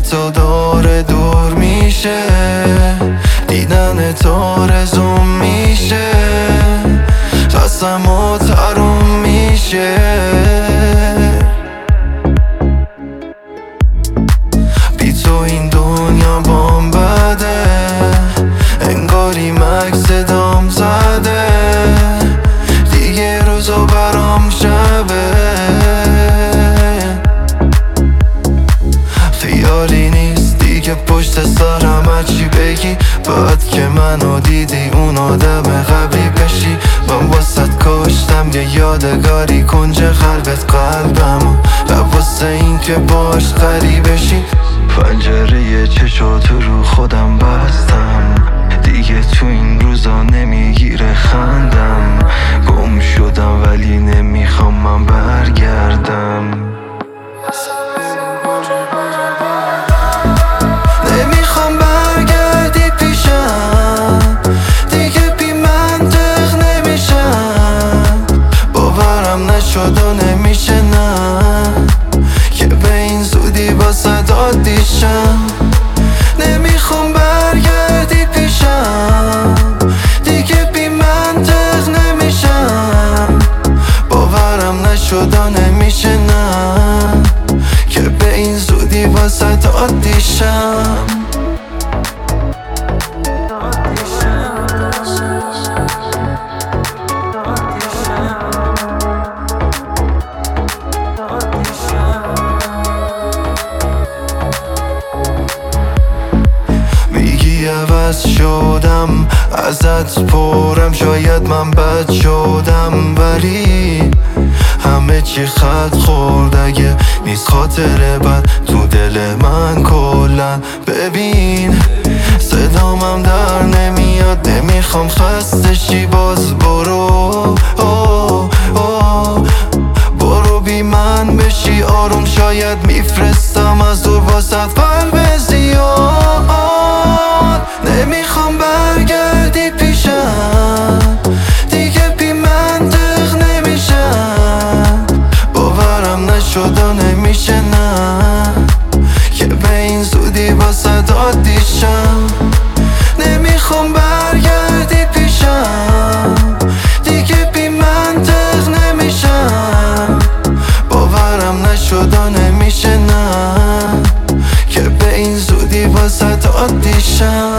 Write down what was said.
تو داره دور میشه، دیدن تو رزوم میشه، قسم و تروم میشه. بی تو این دنیا بام بده، انگاری مکس دام زده، دیگه روزا برام شبه. خیالی نیست دیگه پشت سرم هرچی بگی، بعد که منو دیدی اون آدم قبلی بشی. من واسط کاشتم یه یادگاری کنج قلبمو، واسه این که باش غریبشی. پنجره چشاتو رو خودم بستم، دیگه تو این روزا نمیگیره خندم. گم شدم ولی نمیخوام من برگردم. نمیخوام برگردی پیشم، دیگه بی منطق نمیشم. باورم نشد و نمیشه نه، که به این زودی واسه عادیشم. نمیخوام برگردی پیشم، دیگه بی منطق نمیشم. باورم نشد و نمیشه نه، که به این زودی واسه عادیشم. میگی عوض شدم، ازت پرم، شاید من بد شدم، ولی همه چی خط خورد اگه نیست خاطره بد تو دل من کلا. ببین صدامم در نمیاد، نمیخوام خسته شی، باز برو برو بی من بشی آروم. شاید میفرستم از دور واسط قلب زیاد. نمیخوام برگردی پیشم، دیگه بی منطق نمیشم. باورم نشد و نمیشه نه، که به این زودی واسه عادیشم. نمیخوام برگردی پیشم، دیگه بی منطق نمیشم. باورم نشد و نمیشه نه، که به این زودی واسه عادیشم.